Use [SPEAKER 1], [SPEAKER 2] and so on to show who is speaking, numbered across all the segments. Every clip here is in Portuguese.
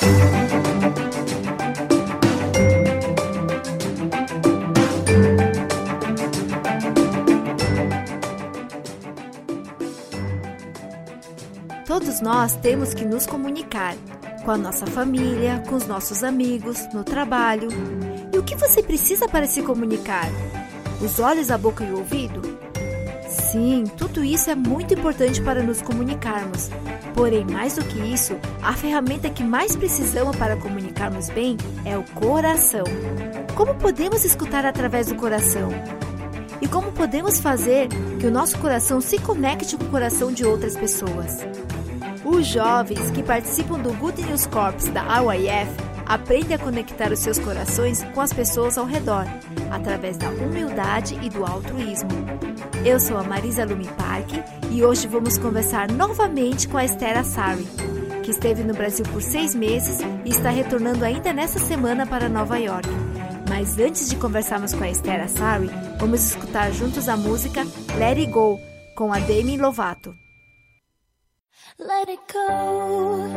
[SPEAKER 1] Todos nós temos que nos comunicar com a nossa família, com os nossos amigos, no trabalho. E o que você precisa para se comunicar? Os olhos, a boca e o ouvido? Sim, tudo isso é muito importante para nos comunicarmos. Porém, mais do que isso, a ferramenta que mais precisamos para comunicarmos bem é o coração. Como podemos escutar através do coração? E como podemos fazer que o nosso coração se conecte com o coração de outras pessoas? Os jovens que participam do Good News Corps da RYF aprendem a conectar os seus corações com as pessoas ao redor, através da humildade e do altruísmo. Eu sou a Marisa Lumi Park e hoje vamos conversar novamente com a Esther Assari, que esteve no Brasil por 6 meses e está retornando ainda nessa semana para Nova York. Mas antes de conversarmos com a Esther Assari, vamos escutar juntos a música Let It Go, com a Demi Lovato.
[SPEAKER 2] Let it go,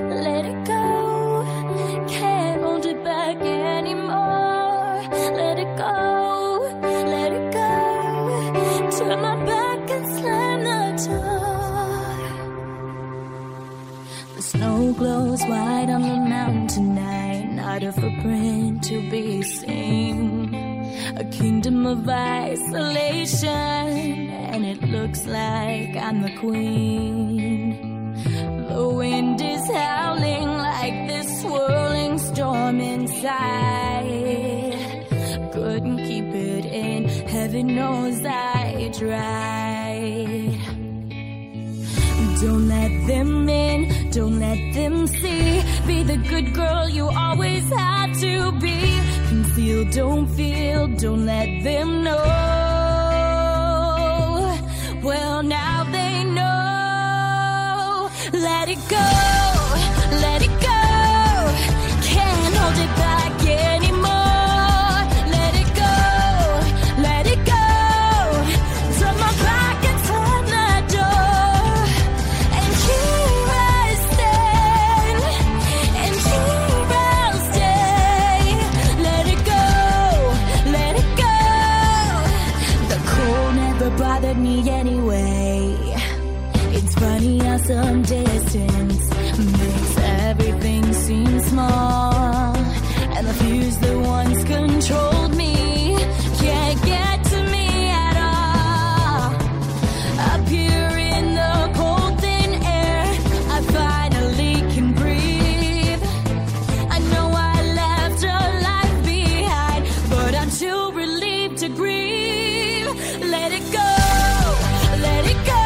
[SPEAKER 2] can't hold it back anymore. Let it go, turn my back and slam the door. The snow glows white on the mountain tonight, not a footprint to be seen. A kingdom of isolation, and it looks like I'm the queen. The wind is howling like this swirling storm inside. Couldn't keep it in, heaven knows I tried. Don't let them in, don't let them see. Be the good girl you always had to be. Conceal, don't feel, don't let them know. Well, now they know. Let it go, can't hold it back anymore. Let it go, turn my back and slam the door. And here I stand, and here I'll stay. Let it go, the cold never bothered me anyway. It's funny how some distance makes everything seem small, and the fears that once controlled me can't get to me at all. Up here in the cold thin air, I finally can breathe. I know I left a life behind, but I'm too relieved to grieve. Let it go, let it go.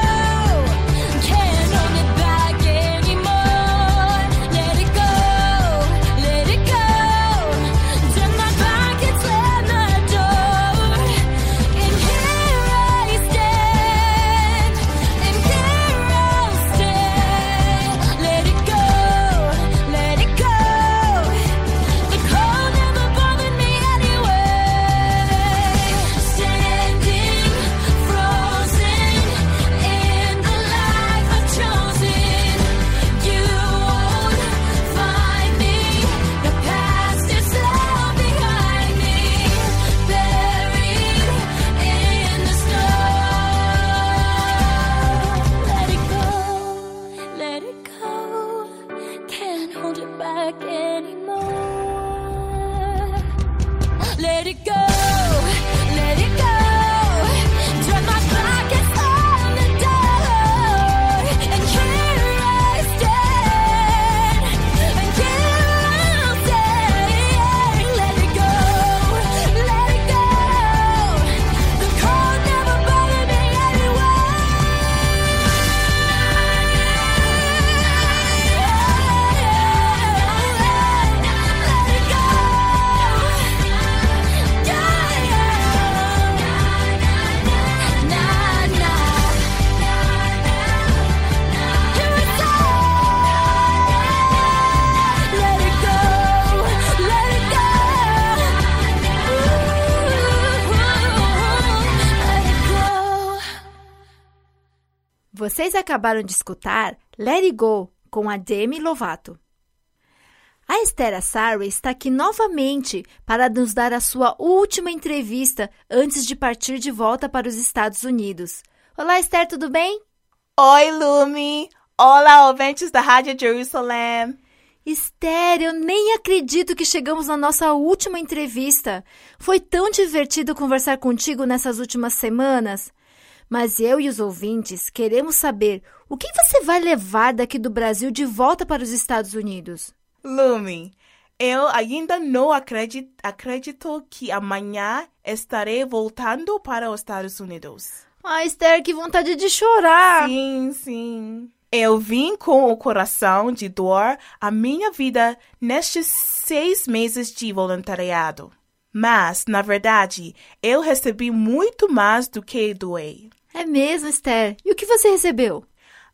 [SPEAKER 1] Vocês acabaram de escutar Let It Go, com a Demi Lovato. A Esther Assarwe está aqui novamente para nos dar a sua última entrevista antes de partir de volta para os Estados Unidos. Olá, Esther, tudo bem?
[SPEAKER 3] Oi, Lumi! Olá, ouvintes da Rádio Jerusalém!
[SPEAKER 1] Esther, eu nem acredito que chegamos na nossa última entrevista. Foi tão divertido conversar contigo nessas últimas semanas. Mas eu e os ouvintes queremos saber o que você vai levar daqui do Brasil de volta para os Estados Unidos.
[SPEAKER 3] Lumi, eu ainda não acredito que amanhã estarei voltando para os Estados Unidos.
[SPEAKER 1] Ah, Esther, que vontade de chorar!
[SPEAKER 3] Sim. Eu vim com o coração de dor a minha vida nestes 6 meses de voluntariado. Mas, na verdade, eu recebi muito mais do que doei.
[SPEAKER 1] É mesmo, Esther? E o que você recebeu?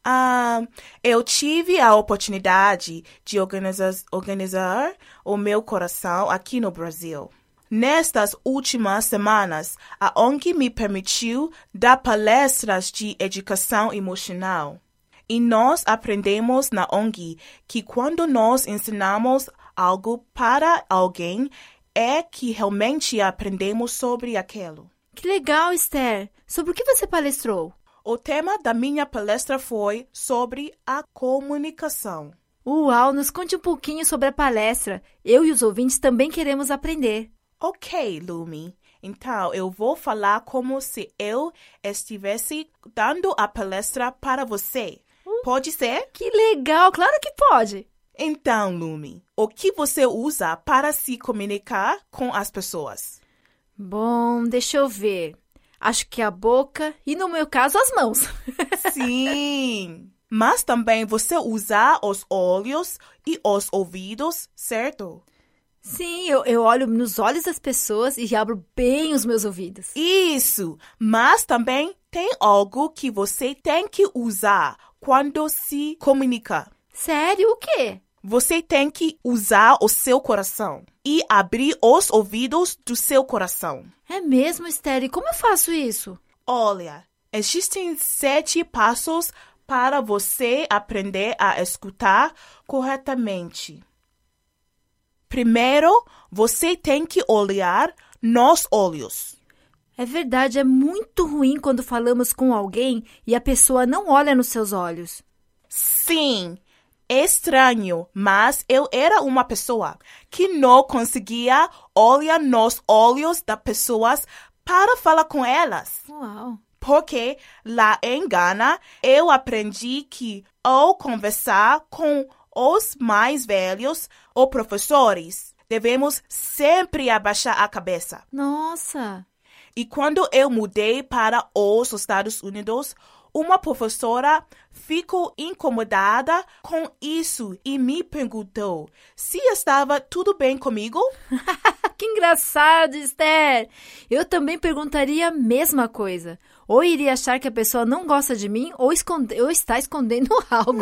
[SPEAKER 3] Eu tive a oportunidade de organizar o meu coração aqui no Brasil. Nestas últimas semanas, a ONG me permitiu dar palestras de educação emocional. E nós aprendemos na ONG que quando nós ensinamos algo para alguém, é que realmente aprendemos sobre aquilo.
[SPEAKER 1] Que legal, Esther! Sobre o que você palestrou?
[SPEAKER 3] O tema da minha palestra foi sobre a comunicação.
[SPEAKER 1] Uau, nos conte um pouquinho sobre a palestra. Eu e os ouvintes também queremos aprender.
[SPEAKER 3] Ok, Lumi. Então, eu vou falar como se eu estivesse dando a palestra para você. Pode ser?
[SPEAKER 1] Que legal, claro que pode.
[SPEAKER 3] Então, Lumi, o que você usa para se comunicar com as pessoas?
[SPEAKER 1] Bom, deixa eu ver. Acho que a boca e, no meu caso, as mãos.
[SPEAKER 3] Sim! Mas também você usa os olhos e os ouvidos, certo?
[SPEAKER 1] Sim, eu olho nos olhos das pessoas e abro bem os meus ouvidos.
[SPEAKER 3] Isso! Mas também tem algo que você tem que usar quando se comunica.
[SPEAKER 1] Sério? O quê?
[SPEAKER 3] Você tem que usar o seu coração e abrir os ouvidos do seu coração.
[SPEAKER 1] É mesmo, Esther? E como eu faço isso?
[SPEAKER 3] Olha, existem 7 passos para você aprender a escutar corretamente. Primeiro, você tem que olhar nos olhos.
[SPEAKER 1] É verdade, é muito ruim quando falamos com alguém e a pessoa não olha nos seus olhos.
[SPEAKER 3] Sim, é estranho, mas eu era uma pessoa que não conseguia olhar nos olhos das pessoas para falar com elas.
[SPEAKER 1] Uau!
[SPEAKER 3] Porque lá em Ghana, eu aprendi que ao conversar com os mais velhos ou professores, devemos sempre abaixar a cabeça.
[SPEAKER 1] Nossa!
[SPEAKER 3] E quando eu mudei para os Estados Unidos, uma professora ficou incomodada com isso e me perguntou se estava tudo bem comigo.
[SPEAKER 1] Que engraçado, Esther! Eu também perguntaria a mesma coisa. Ou iria achar que a pessoa não gosta de mim ou está escondendo algo.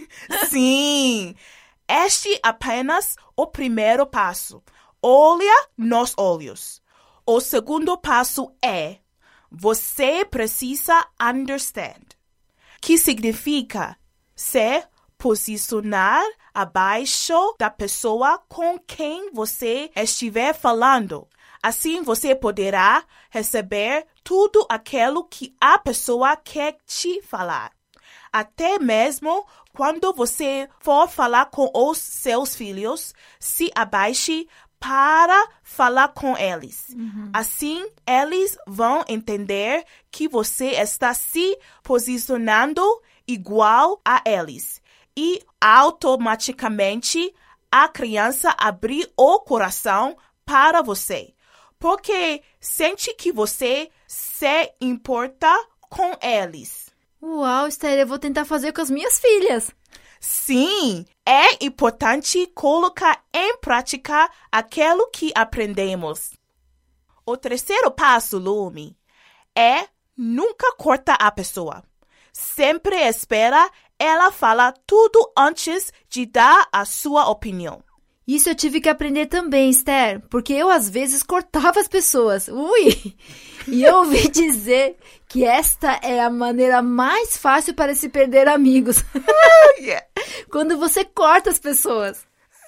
[SPEAKER 3] Sim! Este é apenas o primeiro passo. Olha nos olhos. O segundo passo é: você precisa understand, que significa se posicionar abaixo da pessoa com quem você estiver falando. Assim você poderá receber tudo aquilo que a pessoa quer te falar. Até mesmo quando você for falar com os seus filhos, se abaixe para falar com eles. Assim, eles vão entender que você está se posicionando igual a eles. E automaticamente a criança abrir o coração para você. Porque sente que você se importa com eles.
[SPEAKER 1] Uau, Esther, eu vou tentar fazer com as minhas filhas.
[SPEAKER 3] Sim, é importante colocar em prática aquilo que aprendemos. O terceiro passo, Lumi, é nunca cortar a pessoa. Sempre espera ela falar tudo antes de dar a sua opinião.
[SPEAKER 1] Isso eu tive que aprender também, Esther, porque eu às vezes cortava as pessoas. Ui! E eu ouvi dizer que esta é a maneira mais fácil para se perder amigos. Quando você corta as pessoas.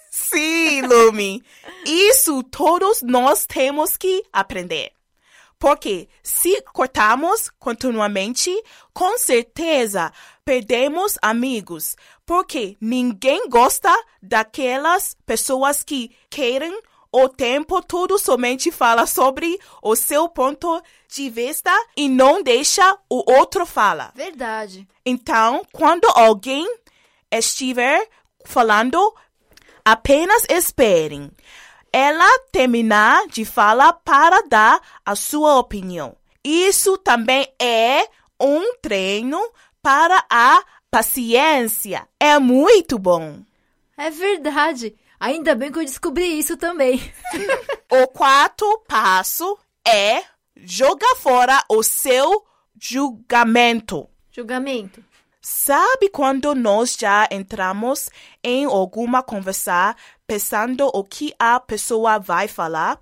[SPEAKER 3] Sim, Lumi. Isso todos nós temos que aprender. Porque se cortamos continuamente, com certeza perdemos amigos. Porque ninguém gosta daquelas pessoas que querem o tempo todo somente falar sobre o seu ponto de vista e não deixa o outro falar.
[SPEAKER 1] Verdade.
[SPEAKER 3] Então, quando alguém estiver falando, apenas esperem ela terminar de falar para dar a sua opinião. Isso também é um treino para a paciência. É muito bom.
[SPEAKER 1] É verdade. Ainda bem que eu descobri isso também.
[SPEAKER 3] O quarto passo é jogar fora o seu julgamento.
[SPEAKER 1] Julgamento.
[SPEAKER 3] Sabe quando nós já entramos em alguma conversa pensando o que a pessoa vai falar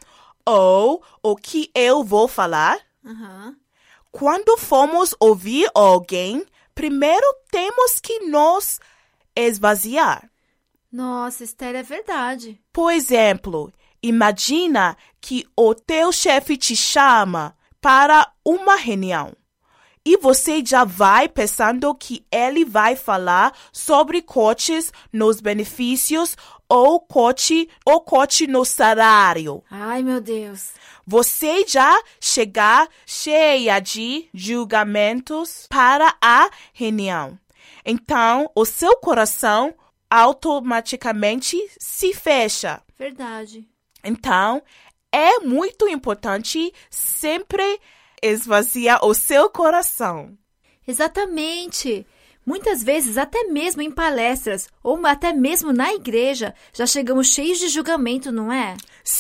[SPEAKER 3] ou o que eu vou falar?
[SPEAKER 1] Uhum.
[SPEAKER 3] Quando formos ouvir alguém, primeiro temos que nos esvaziar.
[SPEAKER 1] Nossa, Esther, é verdade.
[SPEAKER 3] Por exemplo, imagina que o teu chefe te chama para uma reunião. E você já vai pensando que ele vai falar sobre cortes nos benefícios ou corte no salário.
[SPEAKER 1] Ai, meu Deus.
[SPEAKER 3] Você já chega cheia de julgamentos para a reunião. Então, o seu coração automaticamente se fecha.
[SPEAKER 1] Verdade.
[SPEAKER 3] Então, é muito importante sempre esvaziar o seu coração.
[SPEAKER 1] Exatamente. Muitas vezes, até mesmo em palestras ou até mesmo na igreja, já chegamos cheios de julgamento, não é?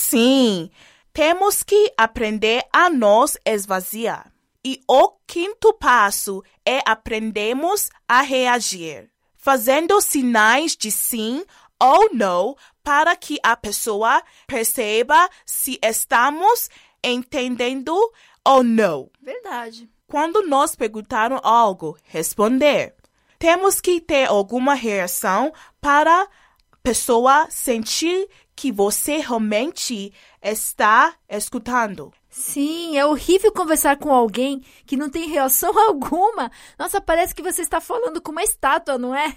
[SPEAKER 3] Sim, temos que aprender a nos esvaziar. E o quinto passo é aprendermos a reagir, fazendo sinais de sim ou não para que a pessoa perceba se estamos entendendo ou não.
[SPEAKER 1] Verdade.
[SPEAKER 3] Quando nos perguntaram algo, responder. Temos que ter alguma reação para a pessoa sentir que você realmente está escutando.
[SPEAKER 1] Sim, é horrível conversar com alguém que não tem reação alguma. Nossa, parece que você está falando com uma estátua, não é?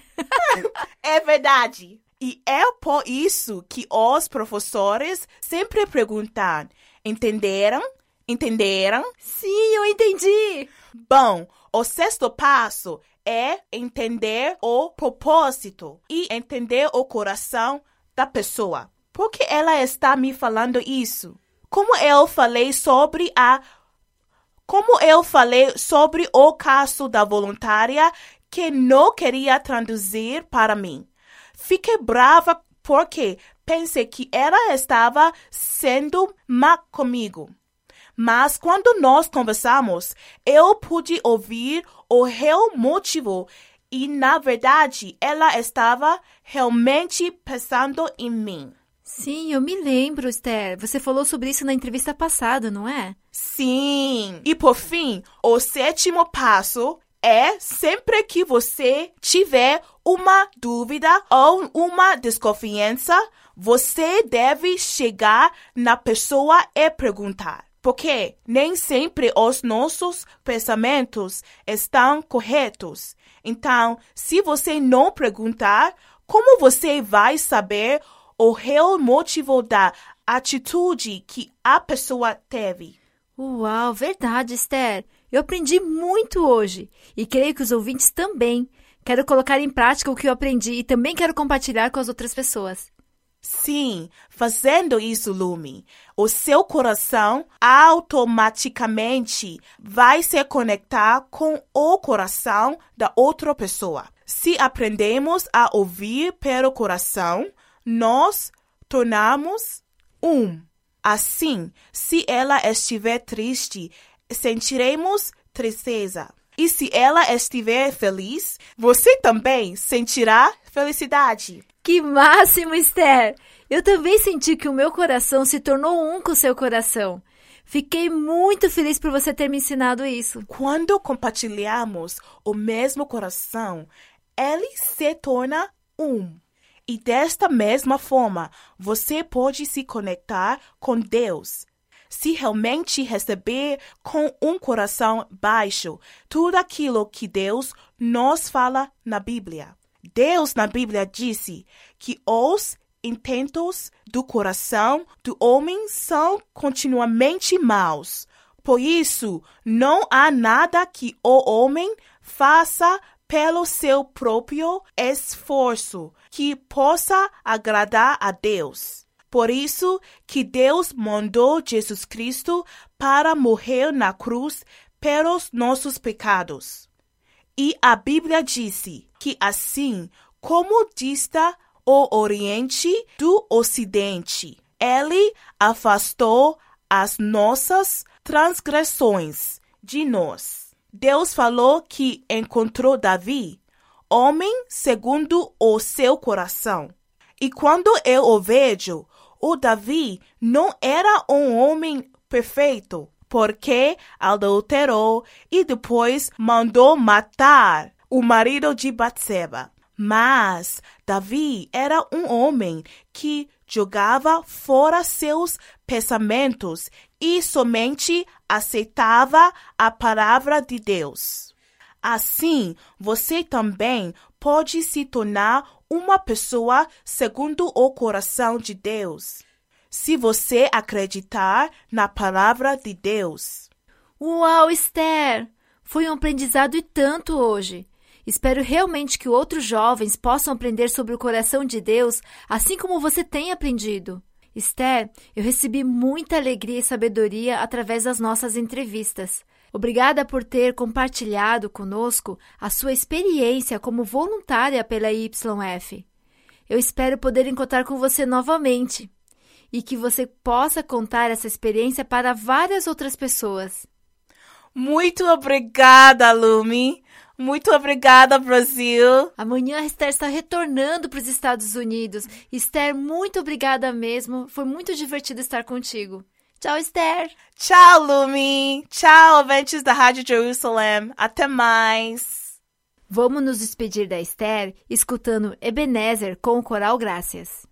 [SPEAKER 3] É verdade. E é por isso que os professores sempre perguntam: entenderam? Entenderam?
[SPEAKER 1] Sim, eu entendi.
[SPEAKER 3] Bom, o sexto passo é entender o propósito e entender o coração da pessoa. Por que ela está me falando isso? Como eu falei sobre o caso da voluntária que não queria traduzir para mim. Fiquei brava porque pensei que ela estava sendo má comigo. Mas quando nós conversamos, eu pude ouvir o real motivo e, na verdade, ela estava realmente pensando em mim.
[SPEAKER 1] Sim, eu me lembro, Esther. Você falou sobre isso na entrevista passada, não é?
[SPEAKER 3] Sim! E, por fim, o sétimo passo é sempre que você tiver uma dúvida ou uma desconfiança, você deve chegar na pessoa e perguntar. Porque nem sempre os nossos pensamentos estão corretos. Então, se você não perguntar, como você vai saber o real motivo da atitude que a pessoa teve?
[SPEAKER 1] Uau, verdade, Esther. Eu aprendi muito hoje e creio que os ouvintes também. Quero colocar em prática o que eu aprendi e também quero compartilhar com as outras pessoas.
[SPEAKER 3] Sim, fazendo isso, Lumi, o seu coração automaticamente vai se conectar com o coração da outra pessoa. Se aprendemos a ouvir pelo coração, nós tornamos um. Assim, se ela estiver triste, sentiremos tristeza. E se ela estiver feliz, você também sentirá felicidade.
[SPEAKER 1] Que máximo, Esther! Eu também senti que o meu coração se tornou um com o seu coração. Fiquei muito feliz por você ter me ensinado isso.
[SPEAKER 3] Quando compartilhamos o mesmo coração, ele se torna um. E desta mesma forma, você pode se conectar com Deus. Se realmente receber com um coração baixo tudo aquilo que Deus nos fala na Bíblia. Deus na Bíblia disse que os intentos do coração do homem são continuamente maus. Por isso, não há nada que o homem faça pelo seu próprio esforço que possa agradar a Deus. Por isso que Deus mandou Jesus Cristo para morrer na cruz pelos nossos pecados. E a Bíblia disse que assim como dista o Oriente do Ocidente, Ele afastou as nossas transgressões de nós. Deus falou que encontrou Davi, homem segundo o seu coração. E quando eu o vejo, o Davi não era um homem perfeito, porque adulterou e depois mandou matar o marido de Batseba. Mas Davi era um homem que jogava fora seus pensamentos e somente aceitava a palavra de Deus. Assim, você também pode se tornar uma pessoa segundo o coração de Deus, se você acreditar na palavra de Deus.
[SPEAKER 1] Uau, Esther! Foi um aprendizado e tanto hoje. Espero realmente que outros jovens possam aprender sobre o coração de Deus, assim como você tem aprendido. Esther, eu recebi muita alegria e sabedoria através das nossas entrevistas. Obrigada por ter compartilhado conosco a sua experiência como voluntária pela YF. Eu espero poder encontrar com você novamente e que você possa contar essa experiência para várias outras pessoas.
[SPEAKER 3] Muito obrigada, Lumi. Muito obrigada, Brasil.
[SPEAKER 1] Amanhã a Esther está retornando para os Estados Unidos. Esther, muito obrigada mesmo. Foi muito divertido estar contigo. Tchau, Esther.
[SPEAKER 3] Tchau, Lumi. Tchau, ouvintes da Rádio Jerusalém. Até mais.
[SPEAKER 1] Vamos nos despedir da Esther escutando Ebenezer com o coral Graças.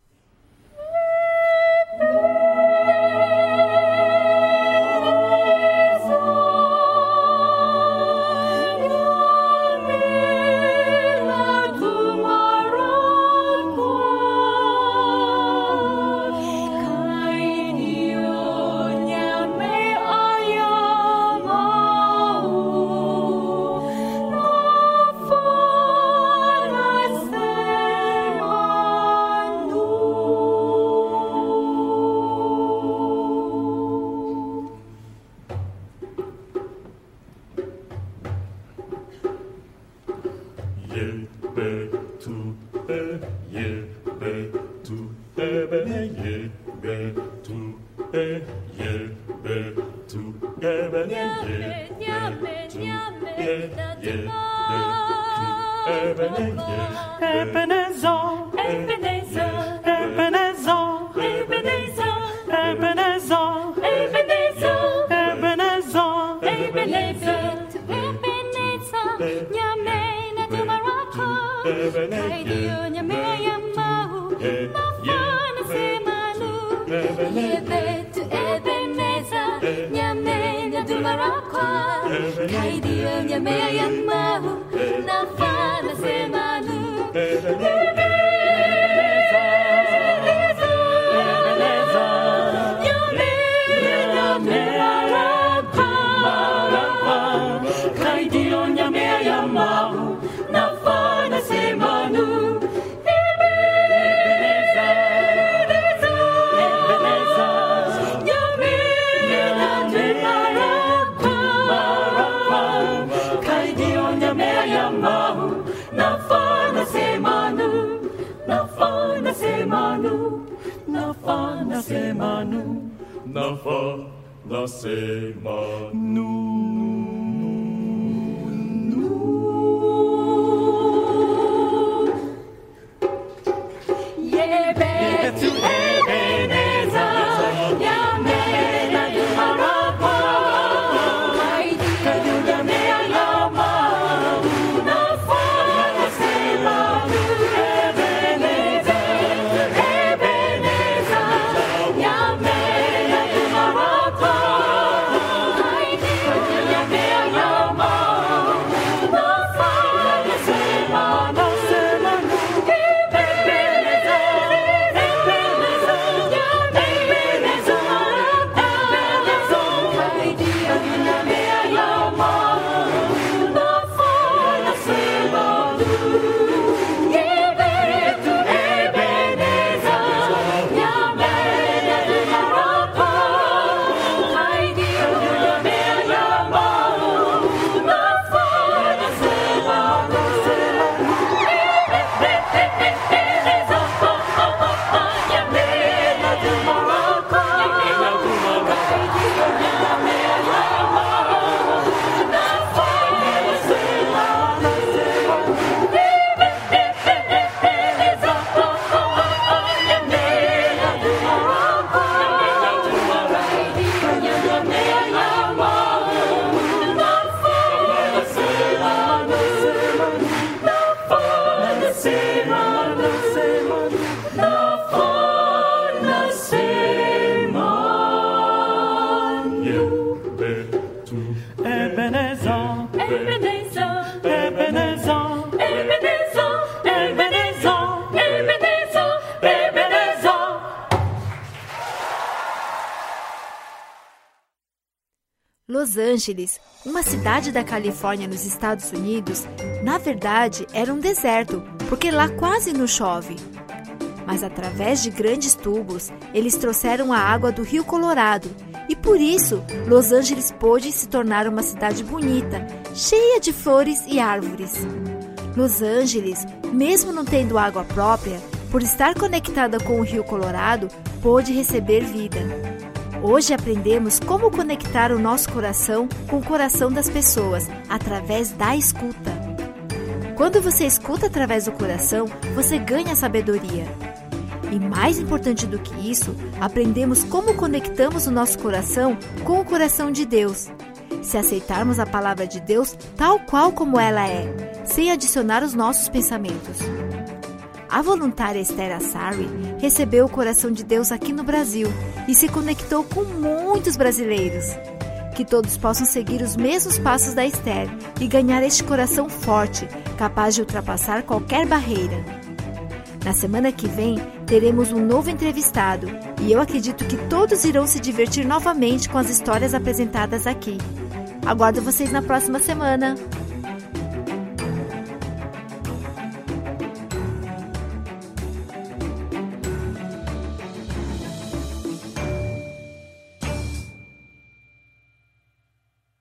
[SPEAKER 1] Los Angeles, uma cidade da Califórnia nos Estados Unidos, na verdade era um deserto, porque lá quase não chove. Mas através de grandes tubos, eles trouxeram a água do Rio Colorado e por isso Los Angeles pôde se tornar uma cidade bonita, cheia de flores e árvores. Los Angeles, mesmo não tendo água própria, por estar conectada com o Rio Colorado, pôde receber vida. Hoje aprendemos como conectar o nosso coração com o coração das pessoas através da escuta. Quando você escuta através do coração, você ganha sabedoria. E mais importante do que isso, aprendemos como conectamos o nosso coração com o coração de Deus. Se aceitarmos a palavra de Deus tal qual como ela é, sem adicionar os nossos pensamentos. A voluntária Esther Assari recebeu o coração de Deus aqui no Brasil e se conectou com muitos brasileiros. Que todos possam seguir os mesmos passos da Esther e ganhar este coração forte, capaz de ultrapassar qualquer barreira. Na semana que vem, teremos um novo entrevistado e eu acredito que todos irão se divertir novamente com as histórias apresentadas aqui. Aguardo vocês na próxima semana!